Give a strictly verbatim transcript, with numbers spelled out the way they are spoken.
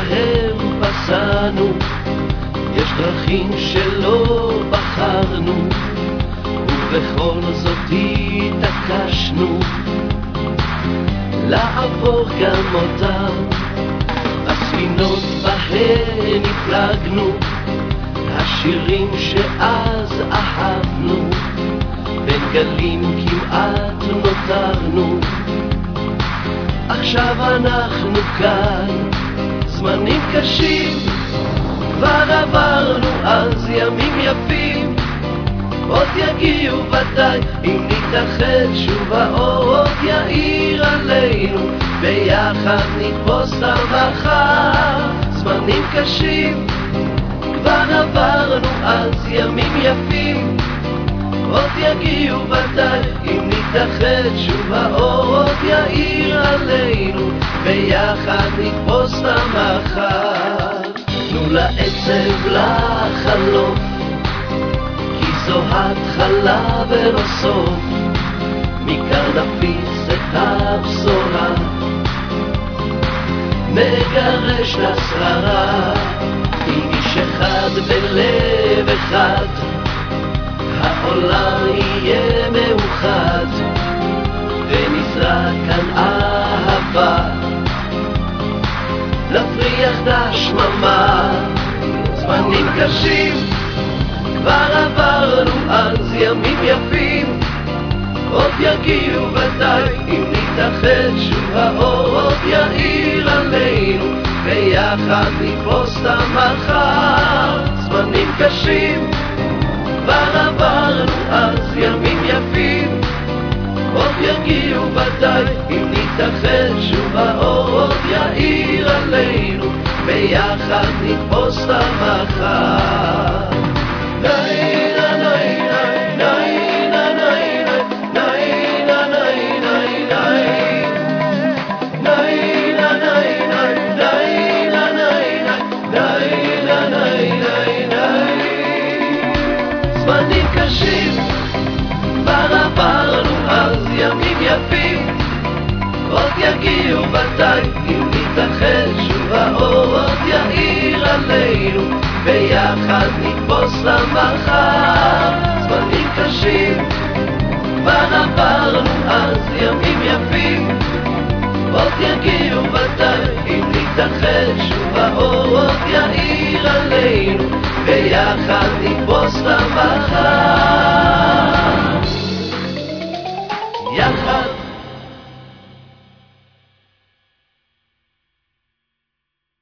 בהם פסענו, יש דרכים שלא בחרנו, ובכל זאת התעקשנו לעבור גם אותם. הספינות בהן הפלגנו, השירים שאז אהבנו, בין גלים כמעט נותרנו. עכשיו אנחנו כאן, זמנים קשים כבר עברנו, אז ימים יפים עוד יגיעו ודאי, אם נתאחד שוב האור עוד יאיר עלינו, ביחד נתפוס את המחר. זמנים קשים כבר עברנו, אז ימים יפים עוד יגיעו ודאי, אם נתאחד שוב האור עוד יאיר עלינו, ביחד נתפוס את המחר. תנו לעצב לחלוף, כי זו התחלה ולא סוף, מכאן נפיץ את הבשורה, נגרש לשררה, עם איש אחד בלב אחד, העולם יהיה מאוחד, ונזרע כאן אהבה, נפריח את השממה. זמנים קשים כבר עברנו, אז ימים יפים עוד יגיעו ודאי, אם נתאחד שוב האור עוד יאיר עלינו, ביחד נתפוס את המחר. זמנים קשים כבר עברנו, אז ימים יפים עוד יגיעו ודאי, אם נתאחד שוב האור עוד יאיר עלינו, ביחד נתפוס את המחר. זמנים קשים כבר עברנו, אז ימים יפים עוד יגיעו ודאי, אם נתאחד שוב האור עוד יאיר עלינו, ביחד נתפוס את המחר. זמנים קשים כבר עברנו, אז ימים יפים עוד יגיעו ודאי, אם נתאחד שוב האור עוד יאיר עלינו, ביחד נתפוס את המחר.